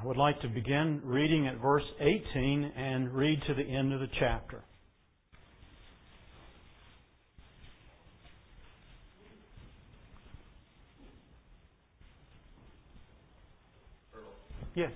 would like to begin reading at verse 18 and read to the end of the chapter. Yes.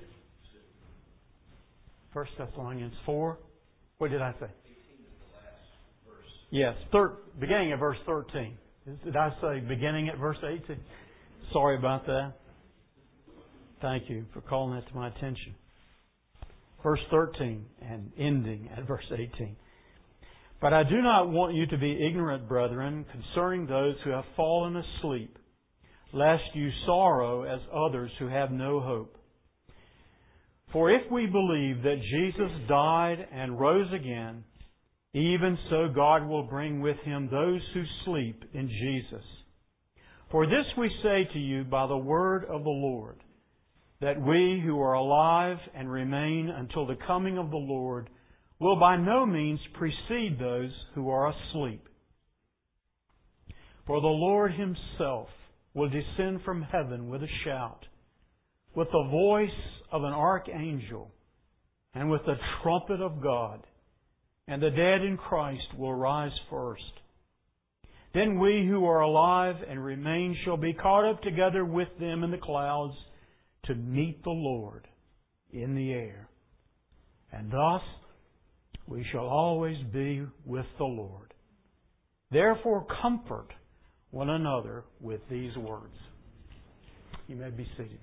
1 Thessalonians 4. What did I say? 18 is the last verse. Yes, beginning at verse 13. Did I say beginning at verse 18? Sorry about that. Thank you for calling that to my attention. Verse 13 and ending at verse 18. But I do not want you to be ignorant, brethren, concerning those who have fallen asleep, lest you sorrow as others who have no hope. For if we believe that Jesus died and rose again, even so God will bring with Him those who sleep in Jesus. For this we say to you by the word of the Lord, that we who are alive and remain until the coming of the Lord will by no means precede those who are asleep. For the Lord Himself will descend from heaven with a shout, with the voice of an archangel, and with the trumpet of God, and the dead in Christ will rise first. Then we who are alive and remain shall be caught up together with them in the clouds to meet the Lord in the air. And thus we shall always be with the Lord. Therefore comfort one another with these words. You may be seated.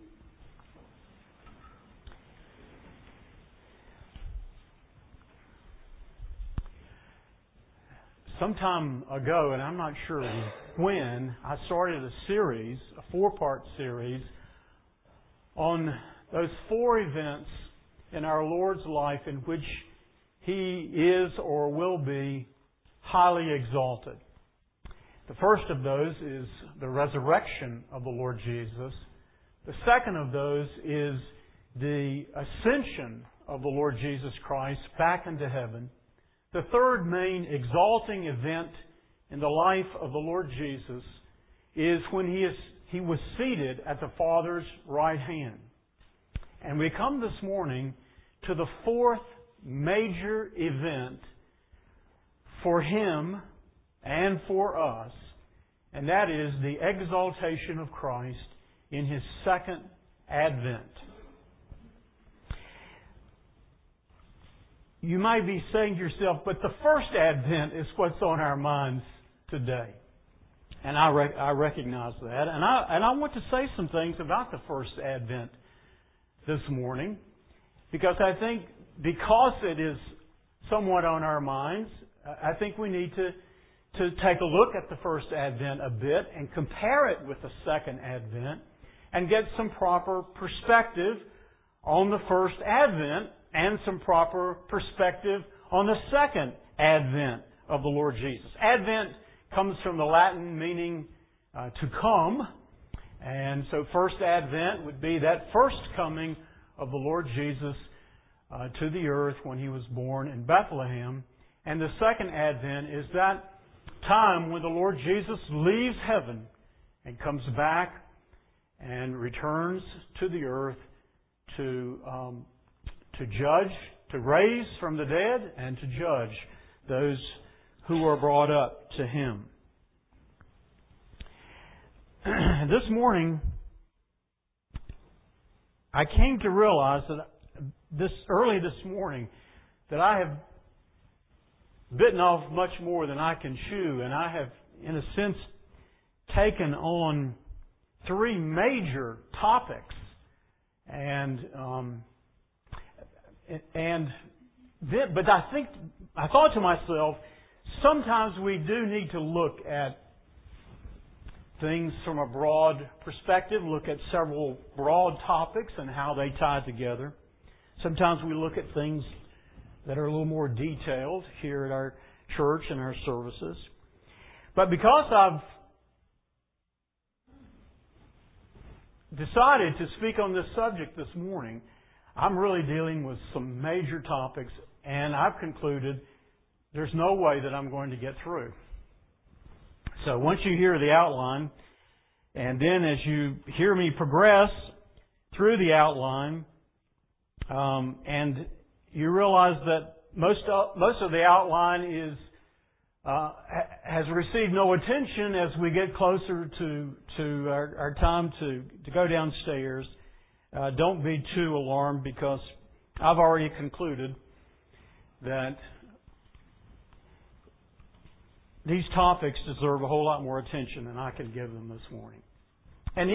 Some time ago, and I'm not sure when, I started a series, a 4-part series, on those 4 events in our Lord's life in which He is or will be highly exalted. The first of those is the resurrection of the Lord Jesus. The second of those is the ascension of the Lord Jesus Christ back into heaven. The third main exalting event in the life of the Lord Jesus is when He was seated at the Father's right hand. And we come this morning to the 4th major event for Him and for us, and that is the exaltation of Christ in His second advent. You might be saying to yourself, but the first advent is what's on our minds today. And I recognize that. And I want to say some things about the first advent this morning, because I think because it is somewhat on our minds, I think we need to take a look at the first advent a bit and compare it with the second advent and get some proper perspective on the first advent and some proper perspective on the second advent of the Lord Jesus. Advent comes from the Latin meaning to come. And so first advent would be that first coming of the Lord Jesus to the earth when He was born in Bethlehem. And the second advent is that time when the Lord Jesus leaves heaven and comes back and returns to the earth to judge, to raise from the dead, and to judge those who are brought up to Him. This morning, I came to realize that early this morning that I have bitten off much more than I can chew, and I have, in a sense, taken on 3 major topics, but I thought to myself, sometimes we do need to look at things from a broad perspective, look at several broad topics and how they tie together. Sometimes we look at things that are a little more detailed here at our church and our services. But because I've decided to speak on this subject this morning, I'm really dealing with some major topics, and I've concluded there's no way that I'm going to get through. So once you hear the outline, and then as you hear me progress through the outline, And you realize that most of the outline has received no attention as we get closer to our time to go downstairs. Don't be too alarmed, because I've already concluded that these topics deserve a whole lot more attention than I can give them this morning. And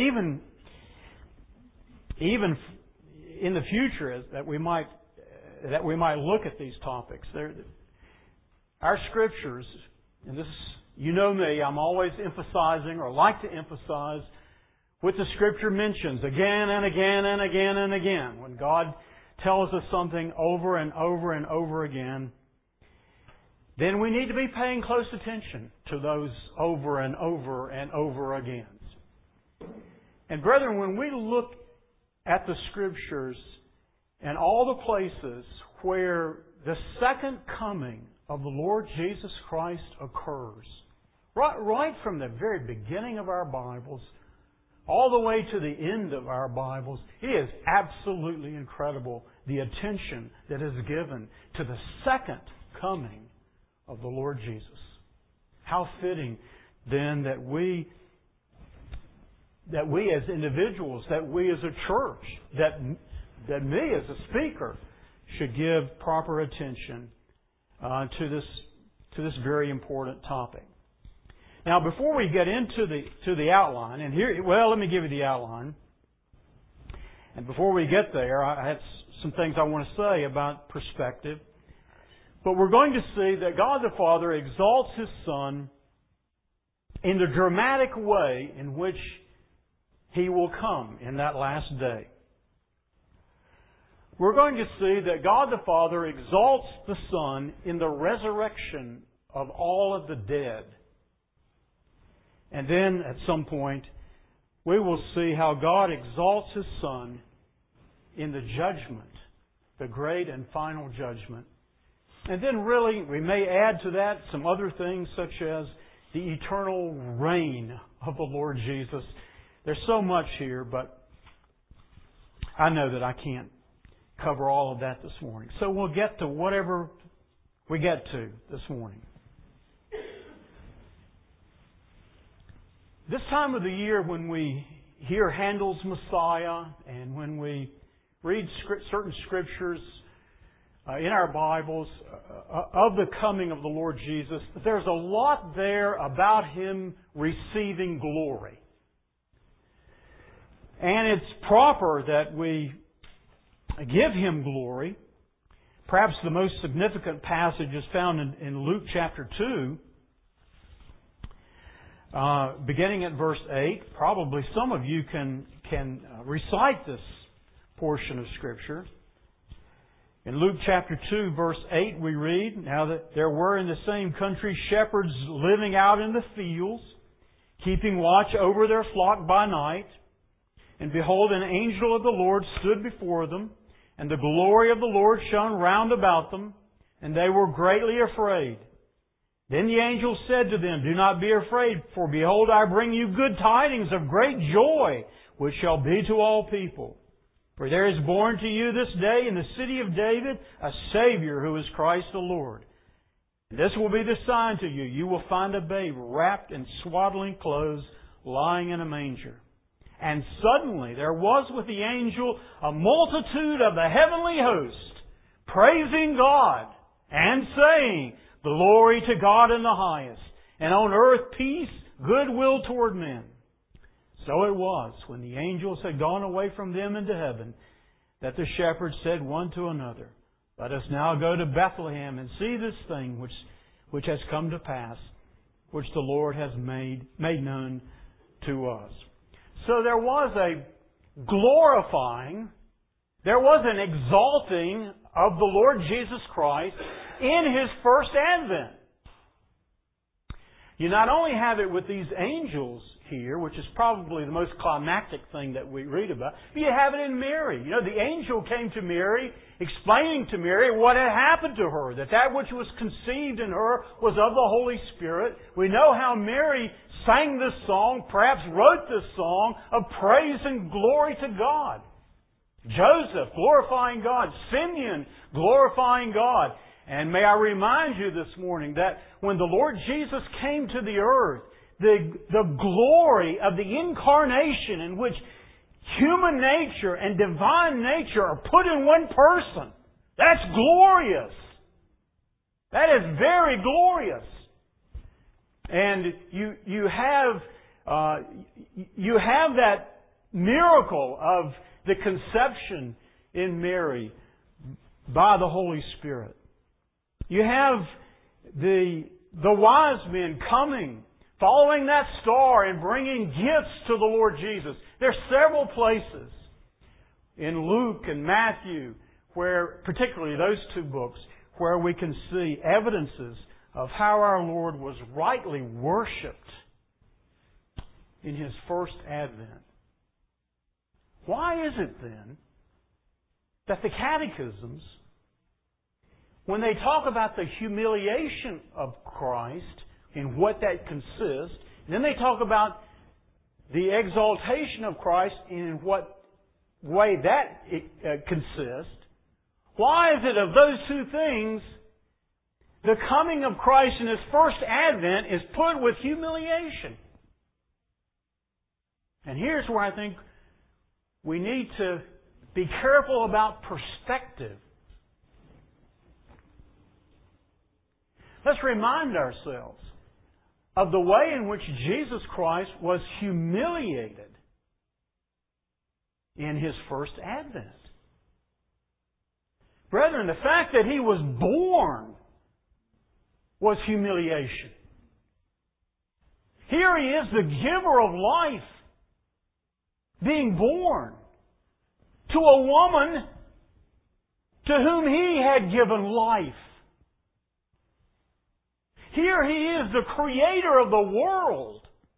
even in the future, that we might look at these topics. Our Scriptures, and this, you know me, I'm always emphasizing, or like to emphasize, what the Scripture mentions again and again and again and again. When God tells us something over and over and over again, then we need to be paying close attention to those over and over and over again. And brethren, when we look at the Scriptures and all the places where the second coming of the Lord Jesus Christ occurs, right from the very beginning of our Bibles, all the way to the end of our Bibles, it is absolutely incredible the attention that is given to the second coming of the Lord Jesus. How fitting then that we as individuals, that we as a church, that me as a speaker should give proper attention to this very important topic. Now, before we get into the outline, and here, let me give you the outline. And before we get there, I have some things I want to say about perspective. But we're going to see that God the Father exalts His Son in the dramatic way in which He will come in that last day. We're going to see that God the Father exalts the Son in the resurrection of all of the dead. And then, at some point, we will see how God exalts His Son in the judgment, the great and final judgment. And then really, we may add to that some other things such as the eternal reign of the Lord Jesus. There's so much here, but I know that I can't cover all of that this morning. So we'll get to whatever we get to this morning. This time of the year, when we hear Handel's Messiah and when we read certain scriptures in our Bibles of the coming of the Lord Jesus, there's a lot there about Him receiving glory. And it's proper that we give Him glory. Perhaps the most significant passage is found in Luke chapter 2, beginning at verse 8. Probably some of you can recite this portion of Scripture. In Luke chapter 2, verse 8, we read, "Now that there were in the same country shepherds living out in the fields, keeping watch over their flock by night. And behold, an angel of the Lord stood before them, and the glory of the Lord shone round about them, and they were greatly afraid. Then the angel said to them, 'Do not be afraid, for behold, I bring you good tidings of great joy, which shall be to all people. For there is born to you this day in the city of David a Savior, who is Christ the Lord. And this will be the sign to you. You will find a babe wrapped in swaddling clothes, lying in a manger.' And suddenly there was with the angel a multitude of the heavenly host, praising God and saying, 'Glory to God in the highest, and on earth peace, goodwill toward men.' So it was, when the angels had gone away from them into heaven, that the shepherds said one to another, 'Let us now go to Bethlehem and see this thing which has come to pass, which the Lord has made known to us.'" So there was a glorifying, there was an exalting of the Lord Jesus Christ in His first advent. You not only have it with these angels here, which is probably the most climactic thing that we read about, but you have it in Mary. You know, the angel came to Mary, explaining to Mary what had happened to her, that which was conceived in her was of the Holy Spirit. We know how Mary sang this song, perhaps wrote this song of praise and glory to God. Joseph glorifying God. Simeon glorifying God. And may I remind you this morning that when the Lord Jesus came to the earth, the glory of the incarnation in which human nature and divine nature are put in one person, that's glorious. That is very glorious. And you have that miracle of the conception in Mary by the Holy Spirit. You have the wise men coming, following that star and bringing gifts to the Lord Jesus. There's several places in Luke and Matthew where, particularly those two books, where we can see evidences of how our Lord was rightly worshipped in His first advent. Why is it then that the catechisms, when they talk about the humiliation of Christ and what that consists, and then they talk about the exaltation of Christ and in what way that consists, why is it of those two things, the coming of Christ in His first advent is put with humiliation? And here's where I think we need to be careful about perspective. Let's remind ourselves of the way in which Jesus Christ was humiliated in His first advent. Brethren, the fact that He was born was humiliation. Here He is, the giver of life, being born to a woman to whom He had given life. Here He is, the Creator of the world.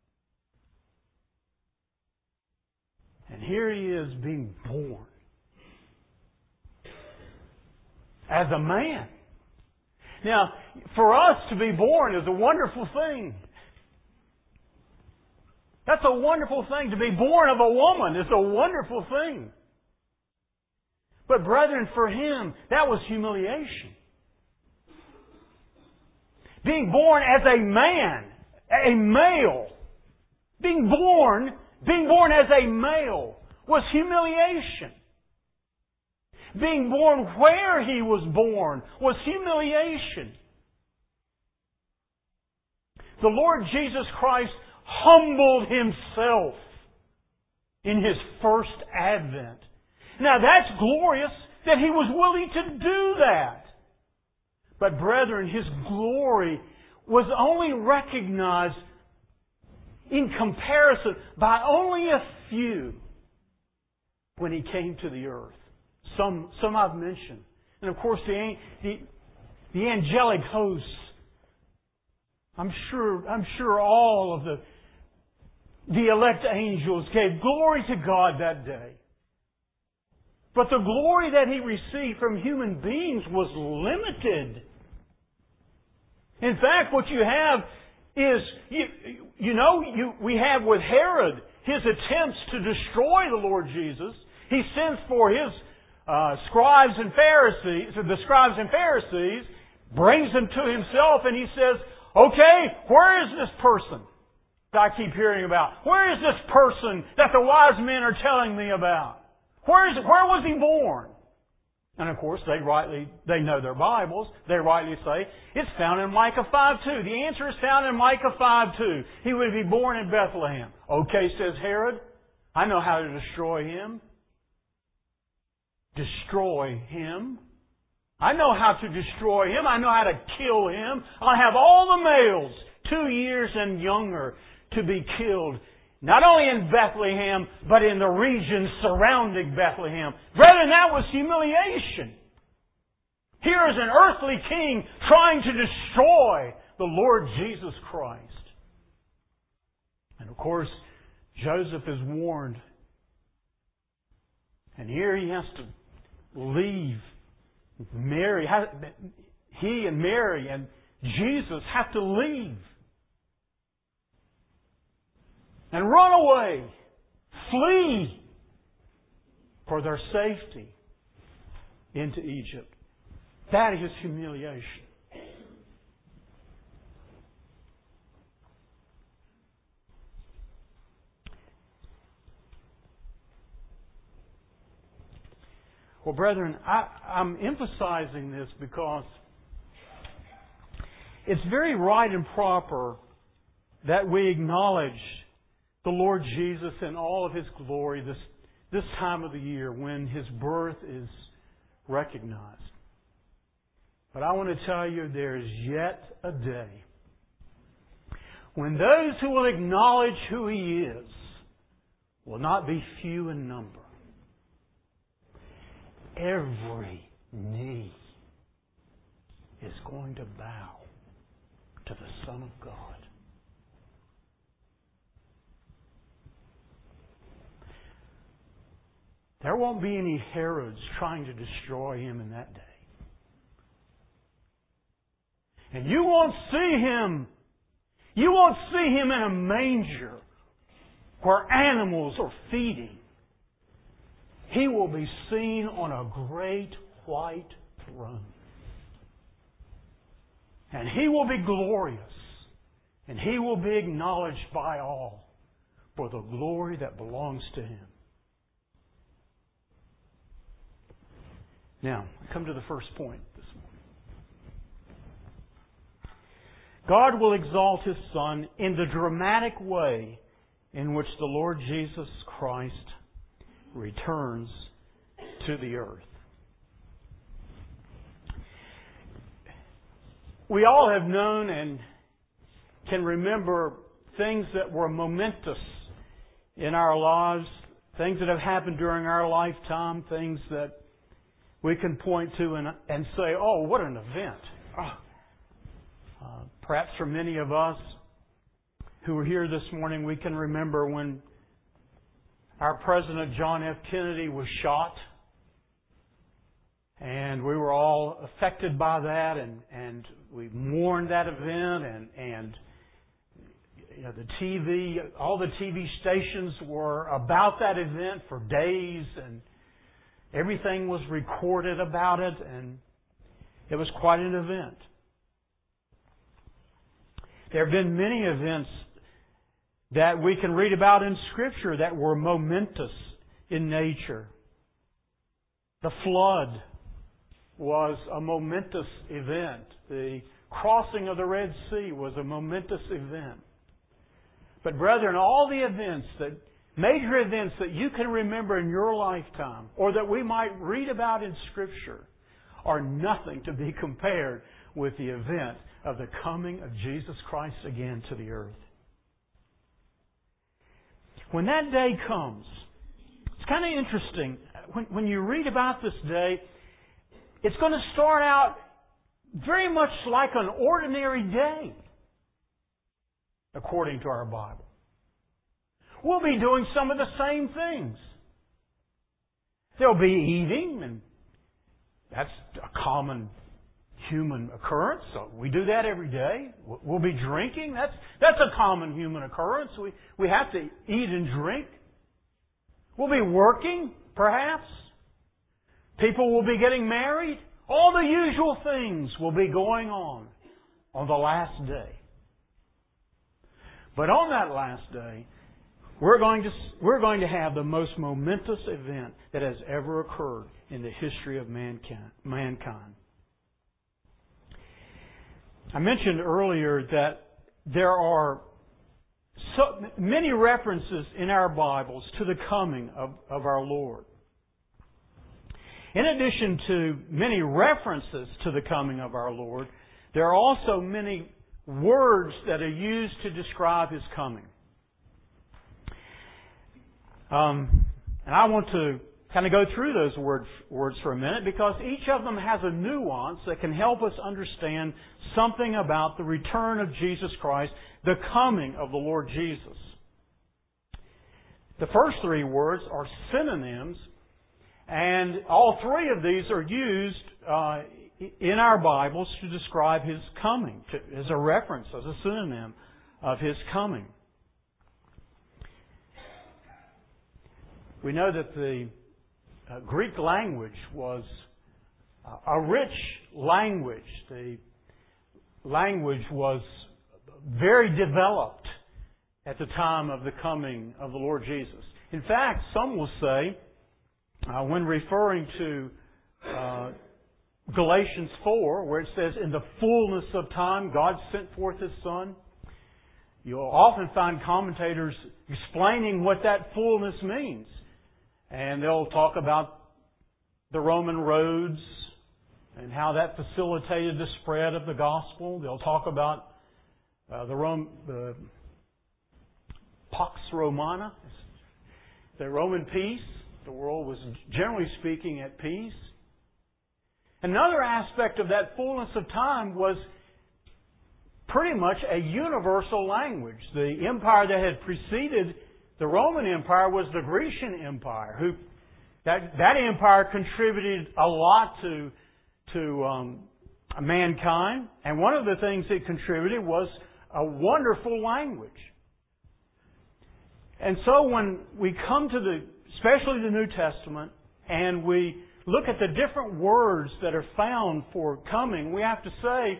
And here He is being born as a man. Now, for us to be born is a wonderful thing. That's a wonderful thing. To be born of a woman is a wonderful thing. But brethren, for Him, that was humiliation. Being born as a man, a male, being born as a male was humiliation. Being born where He was born was humiliation. The Lord Jesus Christ humbled Himself in His first advent. Now that's glorious that He was willing to do that. But brethren, His glory was only recognized in comparison by only a few when He came to the earth. Some I've mentioned. And of course the angelic hosts. I'm sure all of the elect angels gave glory to God that day. But the glory that He received from human beings was limited. In fact, what you have is, we have with Herod his attempts to destroy the Lord Jesus. He sends for his scribes and Pharisees, brings them to himself, and he says, okay, where is this person that I keep hearing about? Where is this person that the wise men are telling me about? Where was He born? And of course, they know their Bibles. They rightly say, it's found in Micah 5:2. The answer is found in Micah 5:2. He would be born in Bethlehem. Okay, says Herod, I know how to destroy Him. Destroy Him? I know how to destroy Him. I know how to kill Him. I'll have all the males, 2 years and younger, to be killed. Not only in Bethlehem, but in the region surrounding Bethlehem. Brethren, that was humiliation. Here is an earthly king trying to destroy the Lord Jesus Christ. And of course, Joseph is warned. And here he has to leave Mary. He and Mary and Jesus have to leave. And run away. Flee. for their safety into Egypt. That is humiliation. Well, brethren, I'm emphasizing this because it's very right and proper that we acknowledge the Lord Jesus in all of His glory this time of the year when His birth is recognized. But I want to tell you there is yet a day when those who will acknowledge who He is will not be few in number. Every knee is going to bow to the Son of God. There won't be any Herods trying to destroy Him in that day. And you won't see Him. You won't see Him in a manger where animals are feeding. He will be seen on a great white throne. And He will be glorious. And He will be acknowledged by all for the glory that belongs to Him. Now, I come to the first point this morning. God will exalt His Son in the dramatic way in which the Lord Jesus Christ returns to the earth. We all have known and can remember things that were momentous in our lives, things that have happened during our lifetime, things that we can point to and say, oh, what an event. Perhaps for many of us who are here this morning, we can remember when our President John F. Kennedy was shot. And we were all affected by that, and we mourned that event, and you know, the TV, all the TV stations were about that event for days, and everything was recorded about it, and it was quite an event. There have been many events that we can read about in Scripture that were momentous in nature. The flood was a momentous event. The crossing of the Red Sea was a momentous event. But brethren, all the events, major events that you can remember in your lifetime, or that we might read about in Scripture, are nothing to be compared with the event of the coming of Jesus Christ again to the earth. When that day comes, it's kind of interesting. When you read about this day, it's going to start out very much like an ordinary day, according to our Bible. We'll be doing some of the same things. There'll be eating, and that's a common human occurrence. So we do that every day. We'll be drinking. That's a common human occurrence. We have to eat and drink. We'll be working, perhaps. People will be getting married. All the usual things will be going on the last day. But on that last day, we're going to have the most momentous event that has ever occurred in the history of mankind. I mentioned earlier that there are so many references in our Bibles to the coming of our Lord. In addition to many references to the coming of our Lord, there are also many words that are used to describe His coming. And I want to kind of go through those words for a minute, because each of them has a nuance that can help us understand something about the return of Jesus Christ, the coming of the Lord Jesus. The first three words are synonyms, and all three of these are used in our Bibles to describe His coming, as a reference, as a synonym of His coming. We know that the Greek language was a rich language. The language was very developed at the time of the coming of the Lord Jesus. In fact, some will say, when referring to Galatians 4, where it says, in the fullness of time, God sent forth His Son, you'll often find commentators explaining what that fullness means. And they'll talk about the Roman roads and how that facilitated the spread of the gospel. They'll talk about the Pax Romana, the Roman peace. The world was, generally speaking, at peace. Another aspect of that fullness of time was pretty much a universal language. The empire that had preceded the Roman Empire was the Grecian Empire. That empire contributed a lot to mankind, and one of the things it contributed was a wonderful language. And so when we come to especially the New Testament, and we look at the different words that are found for coming, we have to say,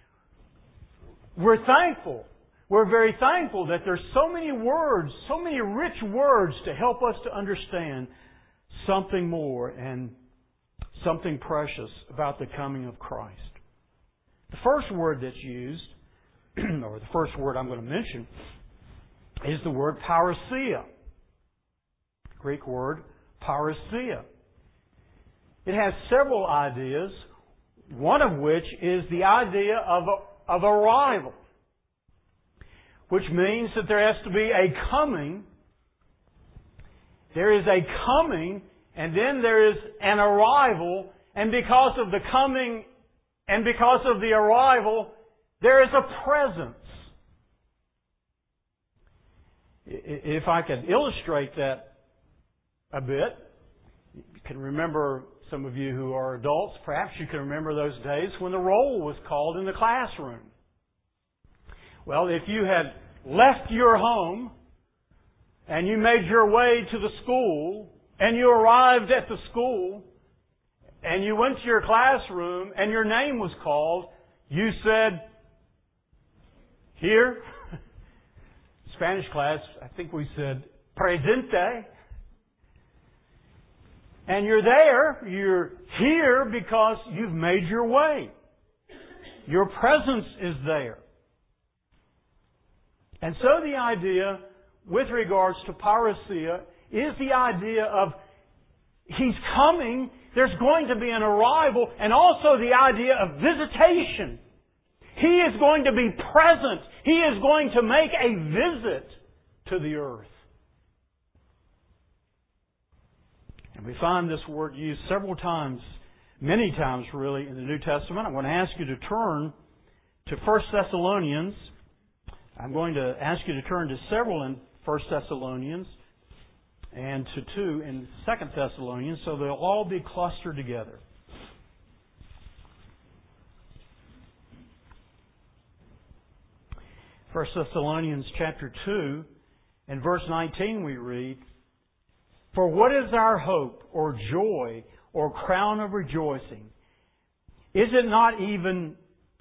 we're thankful. We're very thankful that there's so many words, so many rich words to help us to understand something more and something precious about the coming of Christ. The first word that's used, or the first word I'm going to mention, is the word parousia. Greek word parousia. It has several ideas, one of which is the idea of arrival, which means that there has to be a coming. There is a coming, and then there is an arrival, and because of the coming and because of the arrival, there is a presence. If I could illustrate that a bit, you can remember, some of you who are adults, perhaps you can remember those days when the roll was called in the classroom. Well, if you had left your home and you made your way to the school and you arrived at the school and you went to your classroom and your name was called, you said, here, Spanish class, I think we said, presente. And you're there, you're here because you've made your way. Your presence is there. And so the idea with regards to parousia is the idea of He's coming, there's going to be an arrival, and also the idea of visitation. He is going to be present. He is going to make a visit to the earth. And we find this word used several times, many times really, in the New Testament. I'm going to ask you to turn to 1 Thessalonians. I'm going to ask you to turn to several in 1 Thessalonians and to 2 in 2 Thessalonians, so they'll all be clustered together. First Thessalonians chapter 2 and verse 19 we read, "For what is our hope or joy or crown of rejoicing? Is it not even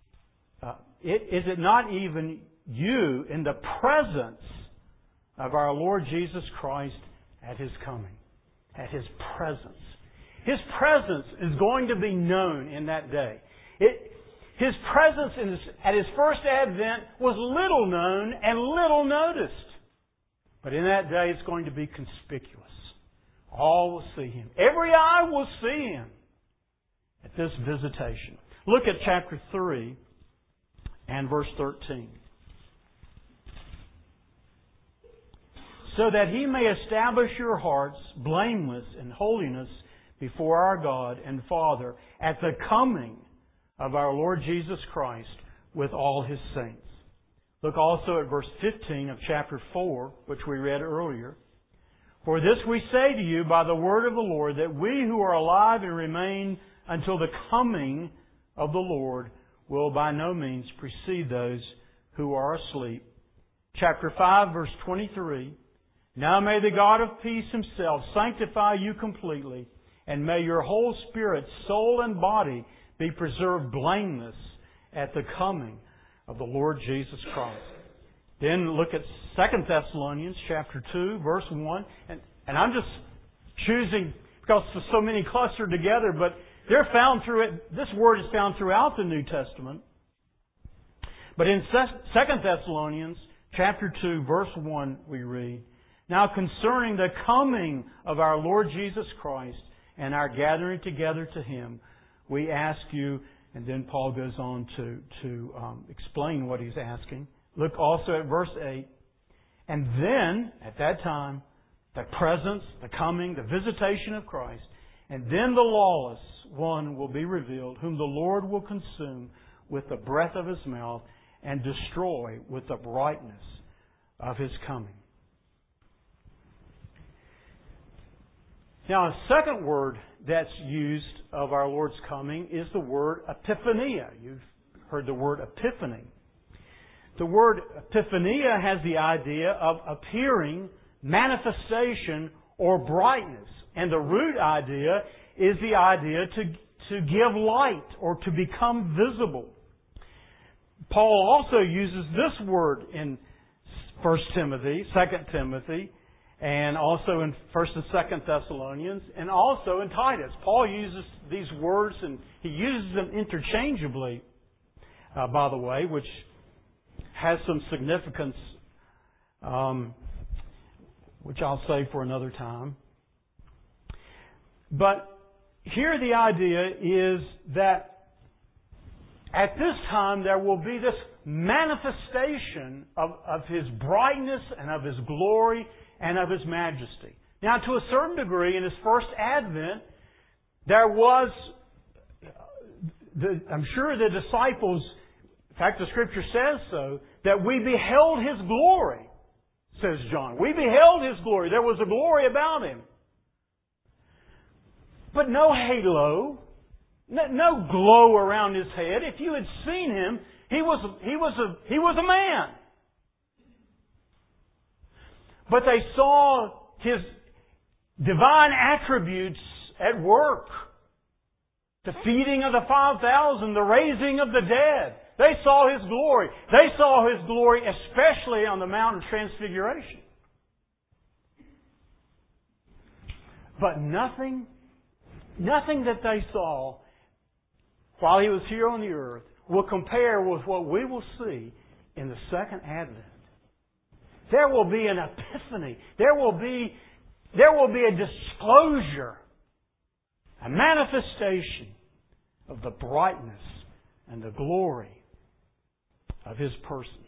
you in the presence of our Lord Jesus Christ at His coming?" At His presence. His presence is going to be known in that day. His presence at His first advent was little known and little noticed. But in that day it's going to be conspicuous. All will see Him. Every eye will see Him at this visitation. Look at chapter 3 and verse 13. "So that He may establish your hearts blameless in holiness before our God and Father at the coming of our Lord Jesus Christ with all His saints." Look also at verse 15 of chapter 4, which we read earlier. "For this we say to you by the word of the Lord, that we who are alive and remain until the coming of the Lord will by no means precede those who are asleep." Chapter 5, verse 23. "Now may the God of peace Himself sanctify you completely, and may your whole spirit, soul, and body be preserved blameless at the coming of the Lord Jesus Christ. Then look at 2 Thessalonians chapter 2, verse 1. And I'm just choosing because so many cluster together, but they're found through it. This word is found throughout the New Testament. But in 2 Thessalonians chapter 2, verse 1, we read, "Now concerning the coming of our Lord Jesus Christ and our gathering together to Him, we ask you," and then Paul goes on to explain what he's asking. Look also at verse 8. "And then, at that time, the presence, the coming, the visitation of Christ, and then the lawless one will be revealed, whom the Lord will consume with the breath of His mouth and destroy with the brightness of His coming." Now, a second word that's used of our Lord's coming is the word epiphania. You've heard the word epiphany. The word epiphania has the idea of appearing, manifestation, or brightness. And the root idea is the idea to give light or to become visible. Paul also uses this word in 1 Timothy, 2 Timothy, and also in 1 and 2 Thessalonians, and also in Titus. Paul uses these words, and he uses them interchangeably, by the way, which has some significance, which I'll save for another time. But here the idea is that at this time there will be this manifestation of His brightness and of His glory and of His majesty. Now, to a certain degree, in His first advent, there was, I'm sure the disciples, in fact the Scripture says so, that we beheld His glory, says John. We beheld His glory. There was a glory about Him. But no halo, no glow around His head. If you had seen Him, He was a man. But they saw His divine attributes at work. The feeding of the 5,000, the raising of the dead. They saw His glory. They saw His glory especially on the Mount of Transfiguration. But nothing that they saw while He was here on the earth will compare with what we will see in the second advent. There will be an epiphany. There will be a disclosure, a manifestation of the brightness and the glory of His person.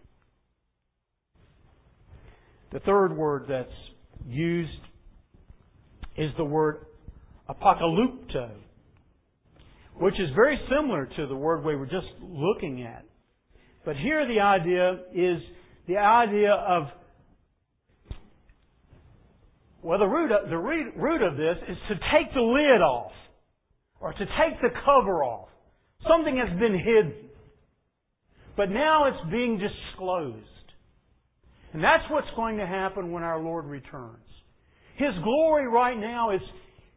The third word that's used is the word apocalypto, which is very similar to the word we were just looking at. But here the idea is the idea of, well, the root of this is to take the lid off, or to take the cover off. Something has been hidden, but now it's being disclosed. And that's what's going to happen when our Lord returns. His glory right now is,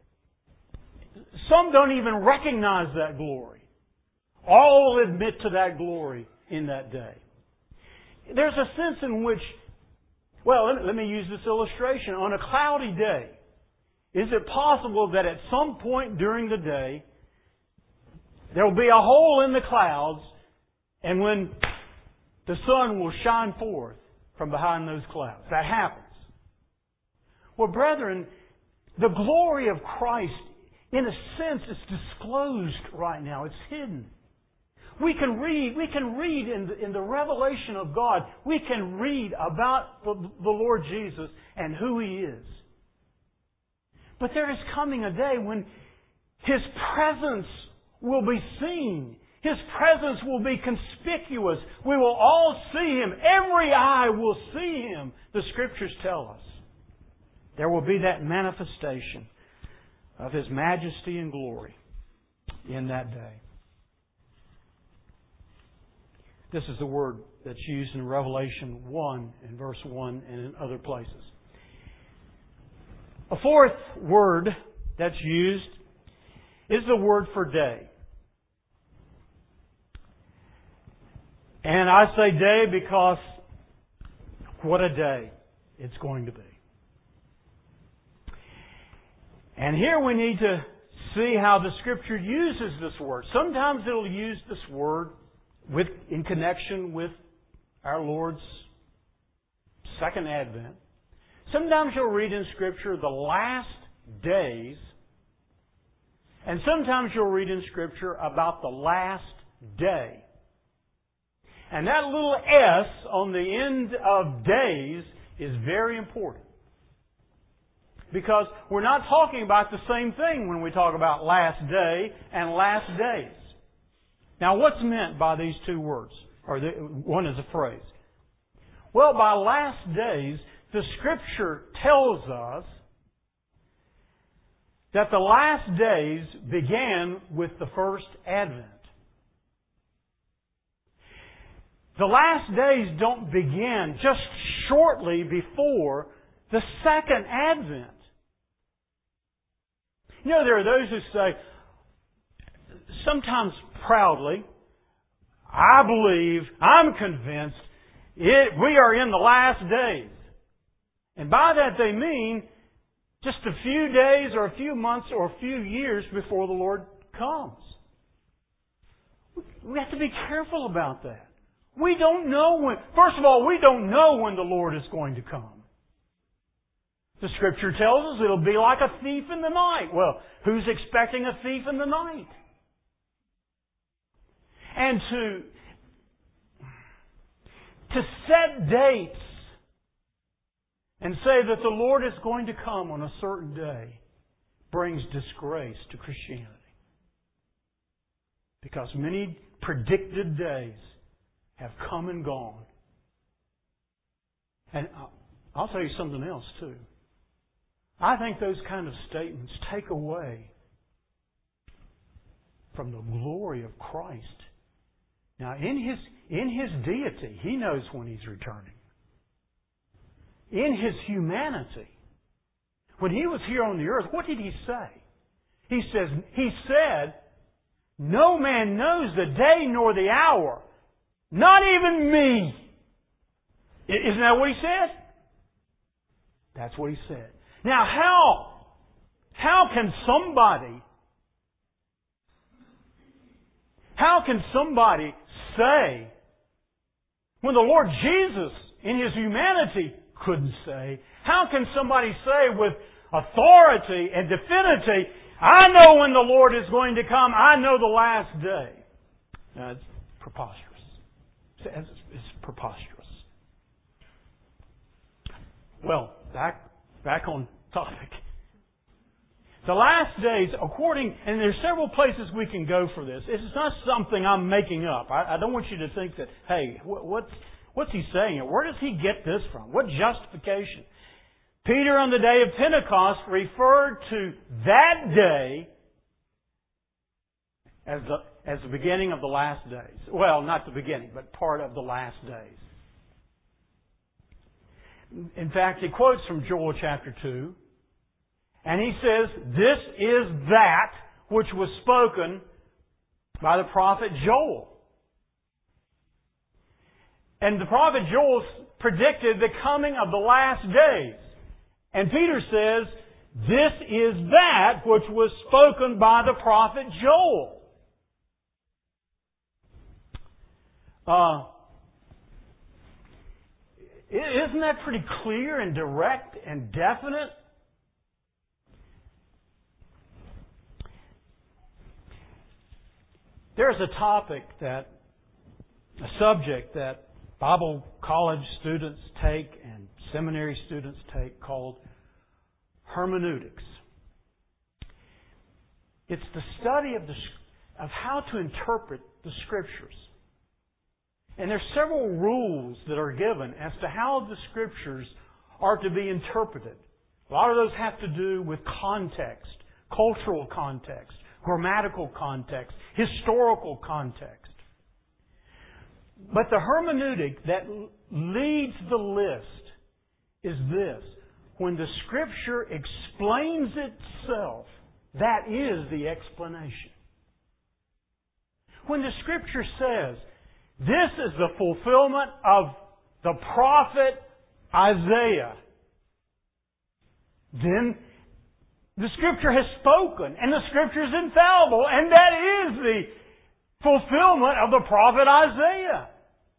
some don't even recognize that glory. All will admit to that glory in that day. There's a sense in which, well, let me use this illustration. On a cloudy day, is it possible that at some point during the day, there will be a hole in the clouds, and when the sun will shine forth from behind those clouds? That happens. Well, brethren, the glory of Christ, in a sense, is disclosed right now. It's hidden. We can read in the revelation of God, we can read about the Lord Jesus and who He is. But there is coming a day when His presence will be seen. His presence will be conspicuous. We will all see Him. Every eye will see Him, the Scriptures tell us. There will be that manifestation of His majesty and glory in that day. This is the word that's used in Revelation 1 in verse 1 and in other places. A fourth word that's used is the word for day. And I say day because what a day it's going to be. And here we need to see how the Scripture uses this word. Sometimes it'll use this word in connection with our Lord's second advent. Sometimes you'll read in Scripture the last days, and sometimes you'll read in Scripture about the last day. And that little S on the end of days is very important. Because we're not talking about the same thing when we talk about last day and last days. Now, what's meant by these two words? One is a phrase. Well, by last days, the Scripture tells us that the last days began with the first advent. The last days don't begin just shortly before the second advent. You know, there are those who say, sometimes proudly, I believe, I'm convinced, we are in the last days. And by that they mean just a few days or a few months or a few years before the Lord comes. We have to be careful about that. We don't know when. First of all, we don't know when the Lord is going to come. The Scripture tells us it'll be like a thief in the night. Well, who's expecting a thief in the night? And to set dates and say that the Lord is going to come on a certain day brings disgrace to Christianity. Because many predicted days have come and gone. And I'll tell you something else too. I think those kind of statements take away from the glory of Christ. Now, in His deity, He knows when He's returning. In His humanity, when He was here on the earth, what did He say? He said, no man knows the day nor the hour, not even me. Isn't that what He said? That's what He said. Now, how can somebody say, when the Lord Jesus in His humanity couldn't say, how can somebody say with authority and definity, I know when the Lord is going to come, I know the last day? Now, it's preposterous. It's preposterous. Well, back on topic. The last days, and there's several places we can go for this. It's not something I'm making up. I don't want you to think that, hey, what's he saying? Where does he get this from? What justification? Peter on the day of Pentecost referred to that day as the beginning of the last days. Well, not the beginning, but part of the last days. In fact, he quotes from Joel chapter 2, and he says, this is that which was spoken by the prophet Joel. And the prophet Joel predicted the coming of the last days. And Peter says, this is that which was spoken by the prophet Joel. Isn't that pretty clear and direct and definite? There's a subject that Bible college students take and seminary students take called hermeneutics. It's the study of how to interpret the Scriptures. And there's several rules that are given as to how the Scriptures are to be interpreted. A lot of those have to do with context, cultural context, grammatical context, historical context. But the hermeneutic that leads the list is this. When the Scripture explains itself That is the explanation. When the Scripture says, this is the fulfillment of the prophet Isaiah, then the Scripture has spoken, and the Scripture is infallible, and that is the fulfillment of the prophet Isaiah.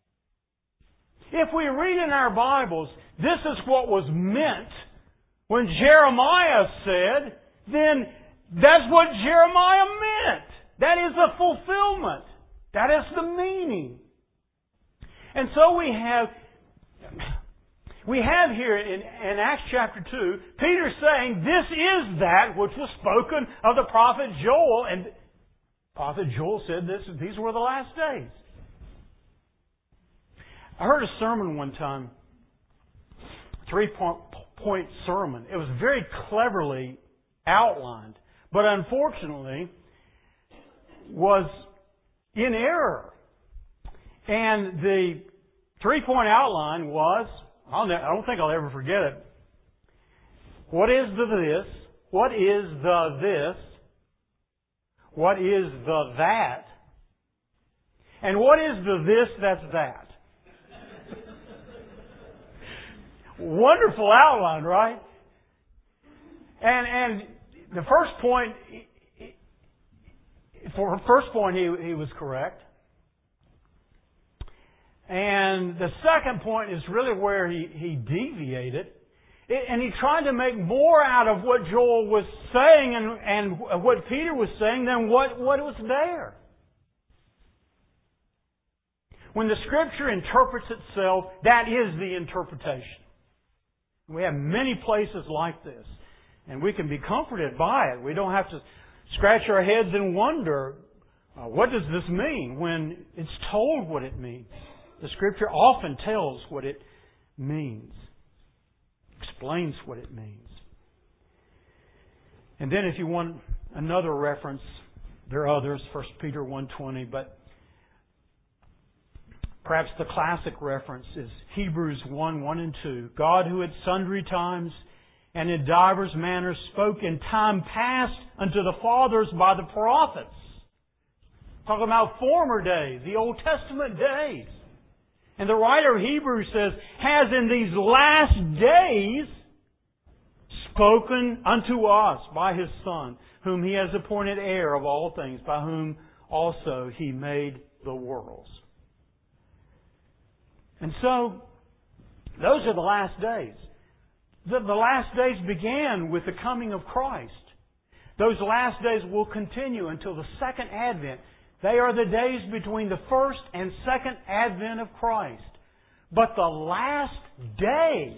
If we read in our Bibles, this is what was meant when Jeremiah said, then that's what Jeremiah meant. That is the fulfillment. That is the meaning. And so we have here in Acts chapter 2, Peter saying, this is that which was spoken of the prophet Joel. And prophet Joel said these were the last days. I heard a sermon one time, 3-point sermon. It was very cleverly outlined, but unfortunately was in error. And the 3-point outline was, I don't think I'll ever forget it. What is the this? What is the this? What is the that? And what is the this that's that? Wonderful outline, right? And the first point, for the first point, he was correct. And the second point is really where he deviated. And he tried to make more out of what Joel was saying and what Peter was saying than what was there. When the Scripture interprets itself, that is the interpretation. We have many places like this. And we can be comforted by it. We don't have to scratch our heads and wonder, what does this mean when it's told what it means? The Scripture often tells what it means, explains what it means. And then if you want another reference, there are others, 1 Peter 1:20, but perhaps the classic reference is Hebrews 1:1 and 2. God, who at sundry times and in divers manners spoke in time past unto the fathers by the prophets. Talking about former days, the Old Testament days. And the writer of Hebrews says, has in these last days spoken unto us by His Son, whom He has appointed heir of all things, by whom also He made the worlds. And so, those are the last days. The last days began with the coming of Christ. Those last days will continue until the second advent. They are the days between the first and second advent of Christ. But the last day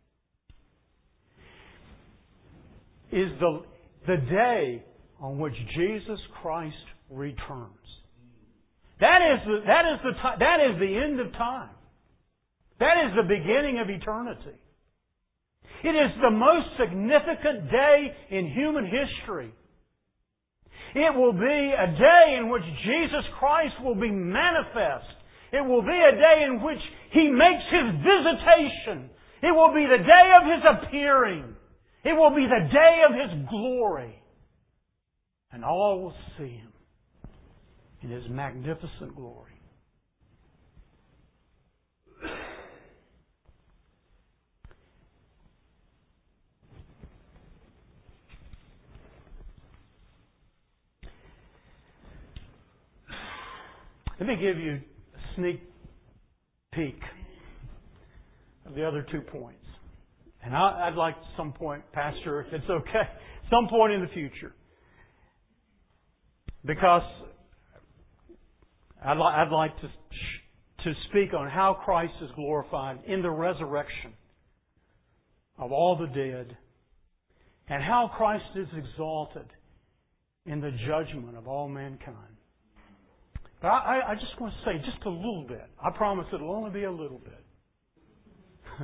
is the day on which Jesus Christ returns. That is the end of time. That is the beginning of eternity. It is the most significant day in human history. It will be a day in which Jesus Christ will be manifest. It will be a day in which He makes His visitation. It will be the day of His appearing. It will be the day of His glory. And all will see Him in His magnificent glory. Let me give you a sneak peek of the other 2 points. And I'd like at some point, Pastor, if it's okay, some point in the future. Because I'd like to speak on how Christ is glorified in the resurrection of all the dead, and how Christ is exalted in the judgment of all mankind. But I just want to say just a little bit. I promise it'll only be a little bit.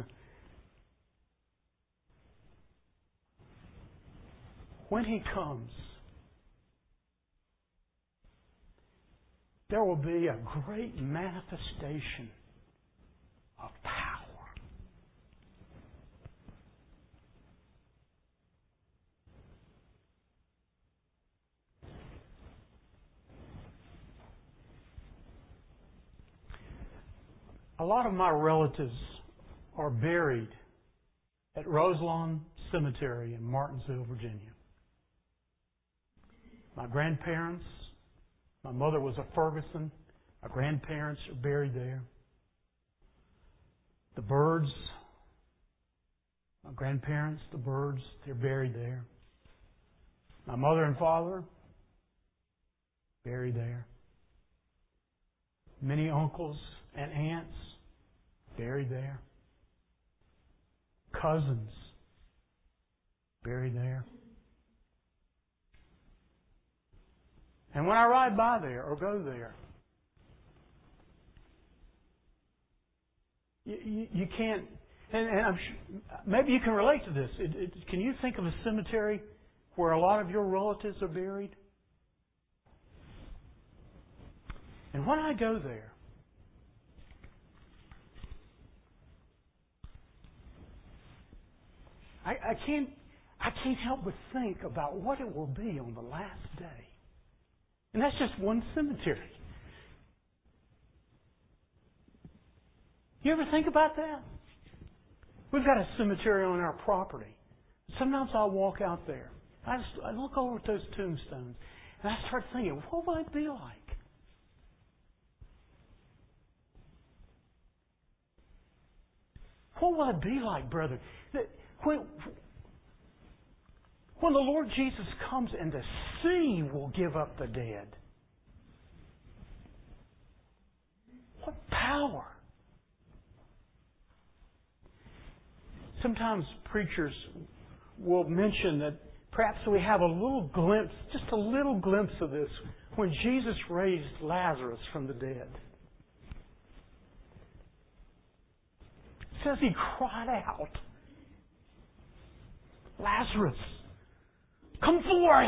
When He comes, there will be a great manifestation of power. A lot of my relatives are buried at Roselawn Cemetery in Martinsville, Virginia. My grandparents, my mother was a Ferguson. My grandparents are buried there. The Birds, my grandparents, the Birds, they're buried there. My mother and father, buried there. Many uncles and aunts, buried there. Cousins, buried there. And when I ride by there or go there, you can't, and I'm sure, maybe you can relate to this. Can you think of a cemetery where a lot of your relatives are buried? And when I go there, I can't help but think about what it will be on the last day. And that's just one cemetery. You ever think about that? We've got a cemetery on our property. Sometimes I'll walk out there. I look over at those tombstones and I start thinking, what will it be like? What will it be like, brother? When the Lord Jesus comes and the sea will give up the dead. What power! Sometimes preachers will mention that perhaps we have a little glimpse, just a little glimpse of this, when Jesus raised Lazarus from the dead. It says He cried out, "Lazarus, come forth!"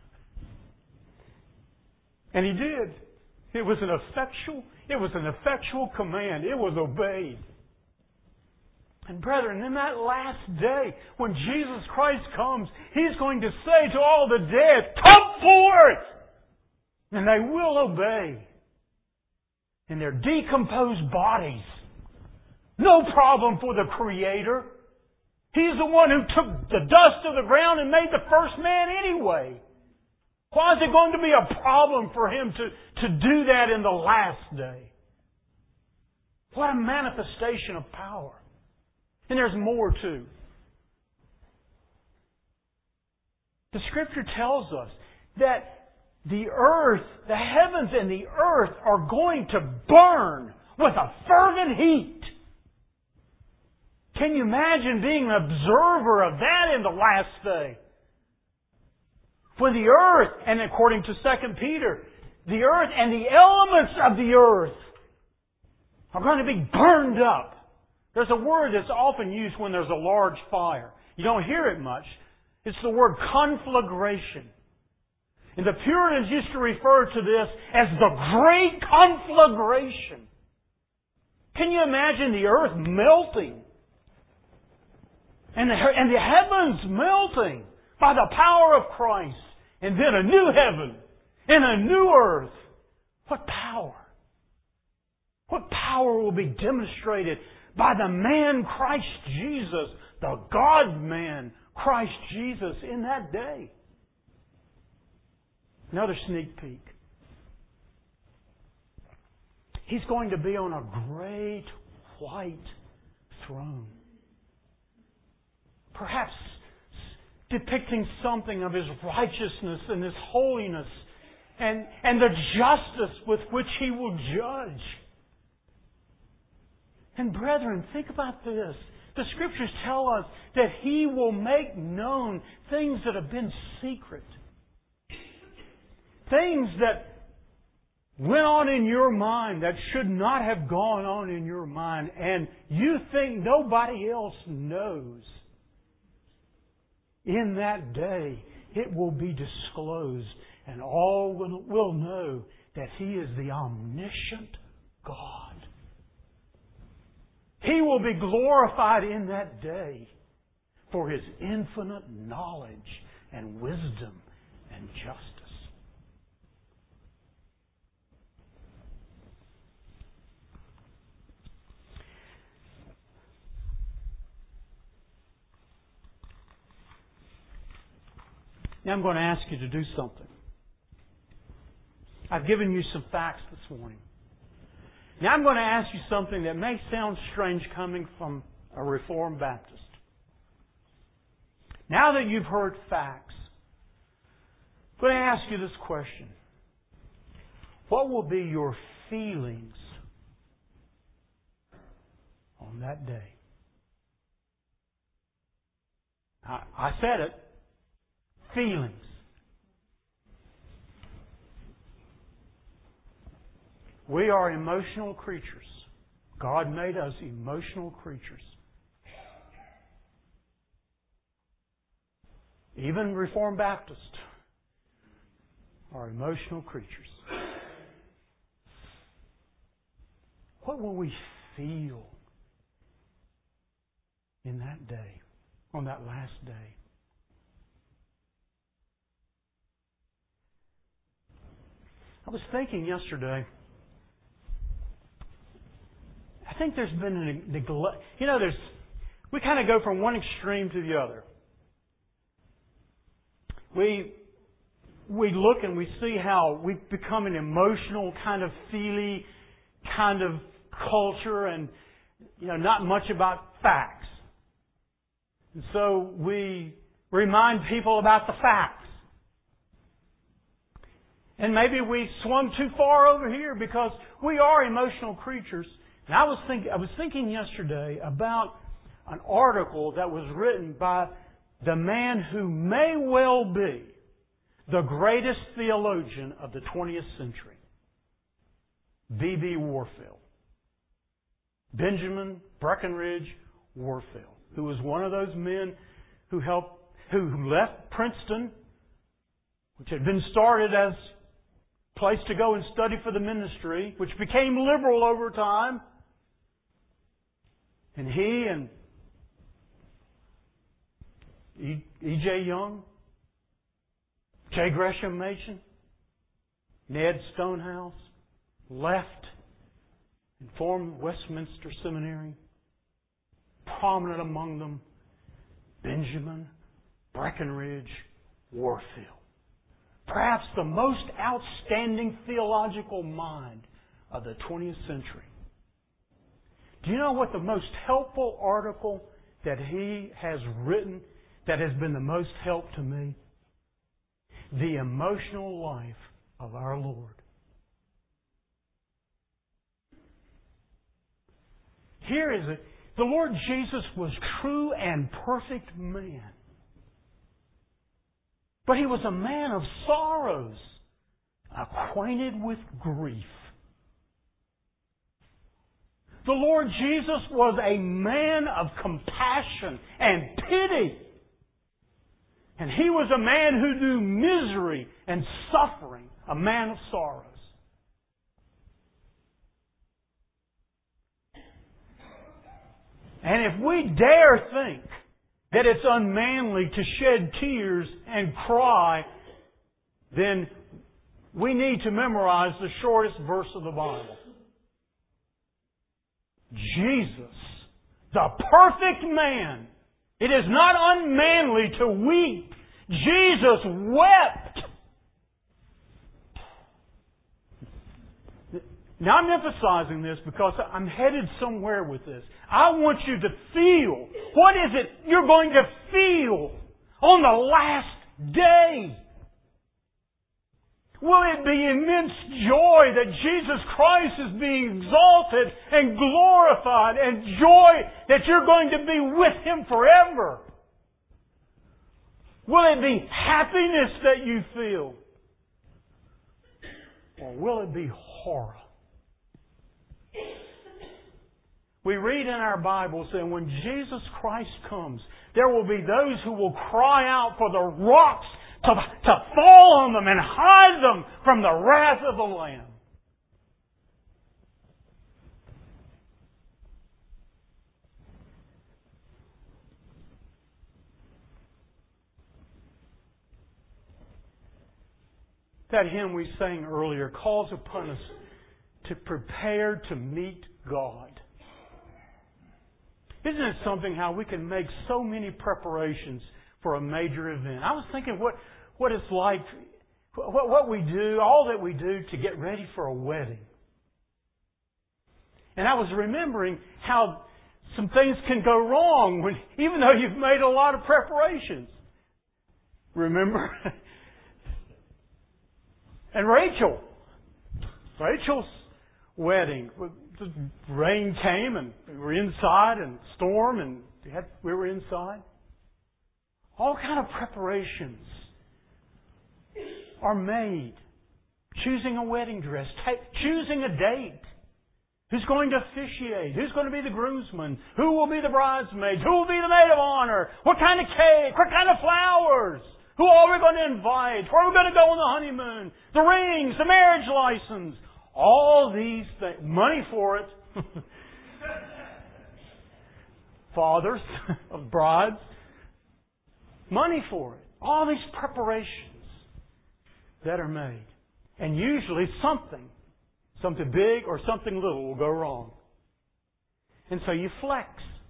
And He did. It was an effectual command. It was obeyed. And brethren, in that last day, when Jesus Christ comes, He's going to say to all the dead, "Come forth!" And they will obey. In their decomposed bodies. No problem for the Creator. He's the one who took the dust of the ground and made the first man anyway. Why is it going to be a problem for Him to do that in the last day? What a manifestation of power. And there's more too. The Scripture tells us that the earth, the heavens and the earth are going to burn with a fervent heat. Can you imagine being an observer of that in the last day? When the earth, and according to 2 Peter, the earth and the elements of the earth are going to be burned up. There's a word that's often used when there's a large fire. You don't hear it much. It's the word conflagration. And the Puritans used to refer to this as the Great Conflagration. Can you imagine the earth melting? And the heavens melting by the power of Christ. And then a new heaven and a new earth. What power? What power will be demonstrated by the man Christ Jesus, the God-man Christ Jesus in that day? Another sneak peek. He's going to be on a great white throne. Perhaps depicting something of His righteousness and His holiness and the justice with which He will judge. And brethren, think about this. The Scriptures tell us that He will make known things that have been secret. Things that went on in your mind that should not have gone on in your mind, and you think nobody else knows. In that day, it will be disclosed, and all will know that He is the omniscient God. He will be glorified in that day for His infinite knowledge and wisdom and justice. Now I'm going to ask you to do something. I've given you some facts this morning. Now I'm going to ask you something that may sound strange coming from a Reformed Baptist. Now that you've heard facts, I'm going to ask you this question. What will be your feelings on that day? I said it. Feelings. We are emotional creatures. God made us emotional creatures. Even Reformed Baptists are emotional creatures. What will we feel in that day, on that last day? I was thinking yesterday, I think there's been a neglect. We kind of go from one extreme to the other. We look and we see how we've become an emotional, kind of feely kind of culture and, not much about facts. And so we remind people about the facts. And maybe we swung too far over here because we are emotional creatures. And I was thinking yesterday about an article that was written by the man who may well be the greatest theologian of the 20th century, B.B. Warfield. Benjamin Breckinridge Warfield, who was one of those men who left Princeton, which had been started as a place to go and study for the ministry, which became liberal over time. And he and E.J. Young, J. Gresham Machen, Ned Stonehouse left and formed Westminster Seminary. Prominent among them, Benjamin Breckinridge Warfield. Perhaps the most outstanding theological mind of the 20th century. Do you know what the most helpful article that he has written that has been the most help to me? The Emotional Life of Our Lord. Here is it. The Lord Jesus was true and perfect man. But He was a man of sorrows, acquainted with grief. The Lord Jesus was a man of compassion and pity. And He was a man who knew misery and suffering, a man of sorrows. And if we dare think that it's unmanly to shed tears and cry, then we need to memorize the shortest verse of the Bible. Jesus, the perfect man. It is not unmanly to weep. Jesus wept. Now I'm emphasizing this because I'm headed somewhere with this. I want you to feel. What is it you're going to feel on the last day? Will it be immense joy that Jesus Christ is being exalted and glorified, and joy that you're going to be with Him forever? Will it be happiness that you feel? Or will it be horror? We read in our Bibles that when Jesus Christ comes, there will be those who will cry out for the rocks to fall on them and hide them from the wrath of the Lamb. That hymn we sang earlier calls upon us to prepare to meet God. Isn't it something how we can make so many preparations for a major event? I was thinking, what it's like, what we do, all that we do to get ready for a wedding. And I was remembering how some things can go wrong even though you've made a lot of preparations. Remember? And Rachel's wedding. The rain came and we were inside, and storm, and we were inside. All kind of preparations are made. Choosing a wedding dress, choosing a date. Who's going to officiate? Who's going to be the groomsman? Who will be the bridesmaids? Who will be the maid of honor? What kind of cake? What kind of flowers? Who are we going to invite? Where are we going to go on the honeymoon? The rings, the marriage license. All these things. Money for it. Fathers of brides. Money for it. All these preparations that are made. And usually something big or something little will go wrong. And so you flex.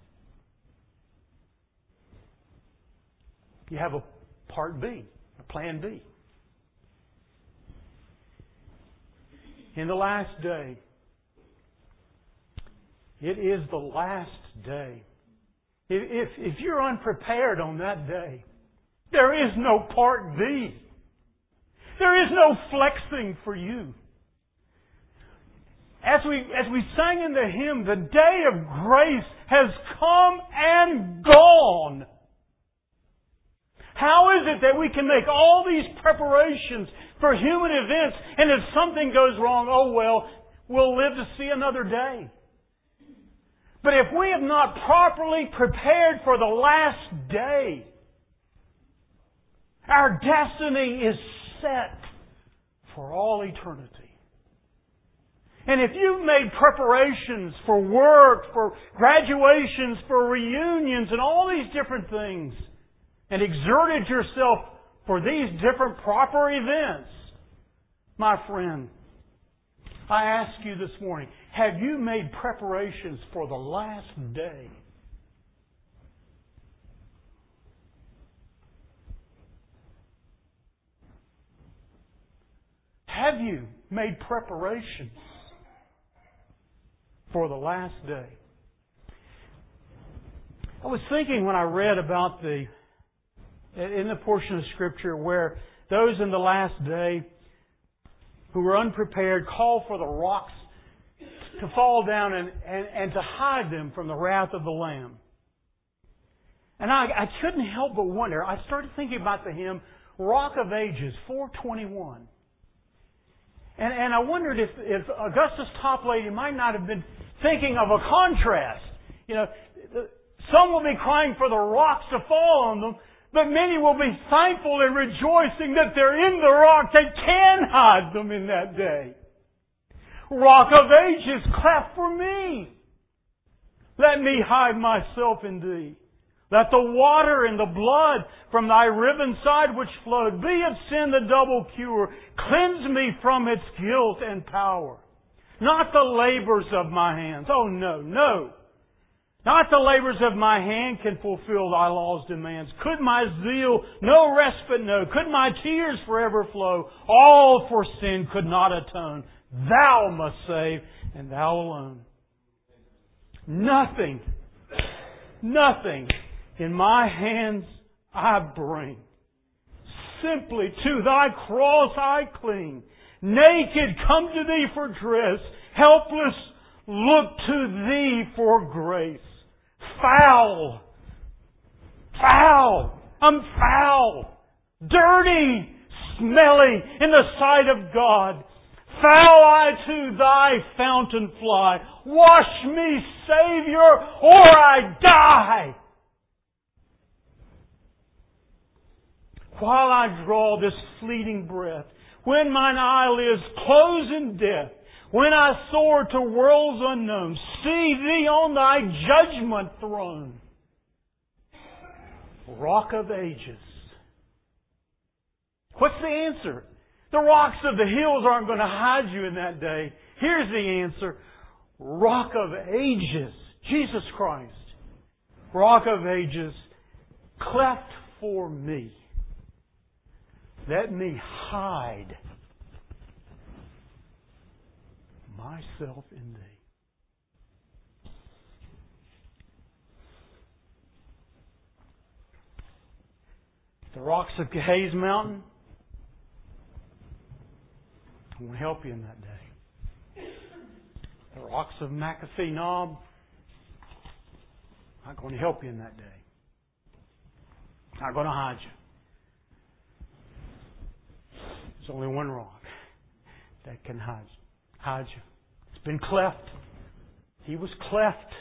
You have a part B, a plan B. In the last day, it is the last day. If you're unprepared on that day, there is no part B. There is no flexing for you. As we sang in the hymn, the day of grace has come and gone. How is it that we can make all these preparations for human events, and if something goes wrong, oh well, we'll live to see another day? But if we have not properly prepared for the last day, our destiny is set for all eternity. And if you've made preparations for work, for graduations, for reunions, and all these different things, and exerted yourself for these different proper events, my friend, I ask you this morning, have you made preparations for the last day? Have you made preparations for the last day? I was thinking when I read about in the portion of Scripture where those in the last day who were unprepared call for the rocks to fall down and to hide them from the wrath of the Lamb. And I couldn't help but wonder. I started thinking about the hymn, Rock of Ages, 421. And I wondered if Augustus Toplady might not have been thinking of a contrast. You know, some will be crying for the rocks to fall on them, but many will be thankful and rejoicing that they're in the rock. They can hide them in that day. Rock of Ages, cleft for me. Let me hide myself in Thee. Let the water and the blood from Thy riven side which flowed be of sin the double cure. Cleanse me from its guilt and power. Not the labors of my hands. Oh no, no. Not the labors of my hand can fulfill Thy law's demands. Could my zeal no respite know? Could my tears forever flow? All for sin could not atone. Thou must save, and Thou alone. Nothing in my hands I bring. Simply to Thy cross I cling. Naked come to Thee for dress. Helpless look to Thee for grace. Foul. I'm foul. Dirty. Smelly in the sight of God. Foul I to Thy fountain fly. Wash me, Savior, or I die. While I draw this fleeting breath, when mine eyelids close in death, when I soar to worlds unknown, see Thee on Thy judgment throne. Rock of Ages. What's the answer? The rocks of the hills aren't going to hide you in that day. Here's the answer. Rock of Ages. Jesus Christ. Rock of Ages. Cleft for me. Let me hide myself in Thee. The rocks of Gaze Mountain, I want to help you in that day. The rocks of McAfee Knob, I'm going to help you in that day. I'm not going to hide you. There's only one rock that can hide you. It's been cleft. He was cleft.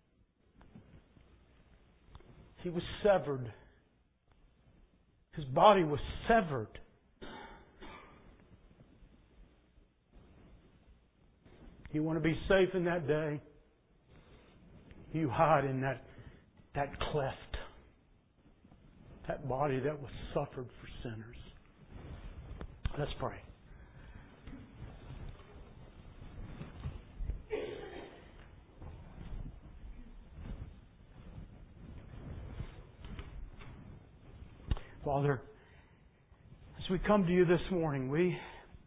He was severed. His body was severed. You want to be safe in that day? You hide in that cleft. That body that was suffered for sinners. Let's pray. Father, as we come to you this morning, we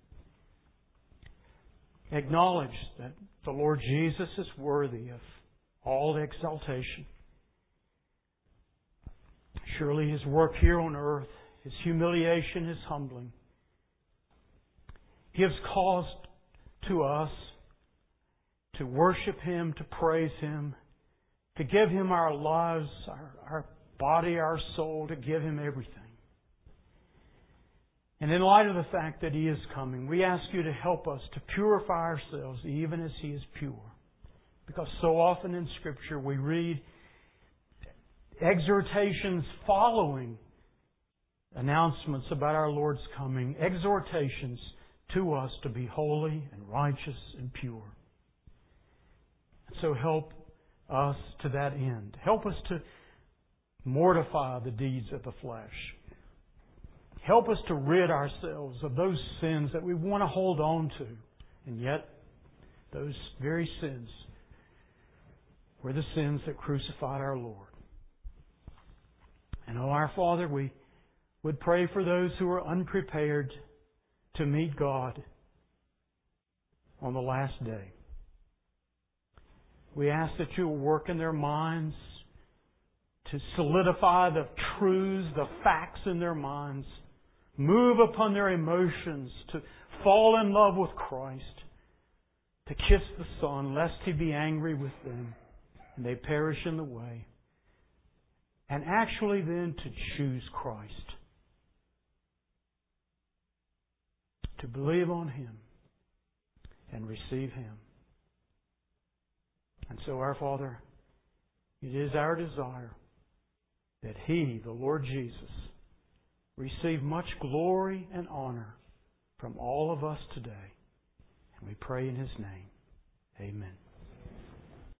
acknowledge that the Lord Jesus is worthy of all the exaltation. Surely His work here on earth, His humiliation, His humbling, gives cause to us to worship Him, to praise Him, to give Him our lives, our body, our soul, to give Him everything. And in light of the fact that He is coming, we ask You to help us to purify ourselves even as He is pure. Because so often in Scripture we read exhortations following announcements about our Lord's coming, exhortations to us to be holy and righteous and pure. So help us to that end. Help us to mortify the deeds of the flesh. Help us to rid ourselves of those sins that we want to hold on to. And yet, those very sins were the sins that crucified our Lord. And oh, our Father, we would pray for those who are unprepared to meet God on the last day. We ask that You will work in their minds to solidify the truths, the facts in their minds, move upon their emotions to fall in love with Christ, to kiss the Son, lest He be angry with them and they perish in the way, and actually then to choose Christ, to believe on Him and receive Him. And so, our Father, it is our desire that He, the Lord Jesus, receive much glory and honor from all of us today. And we pray in His name. Amen.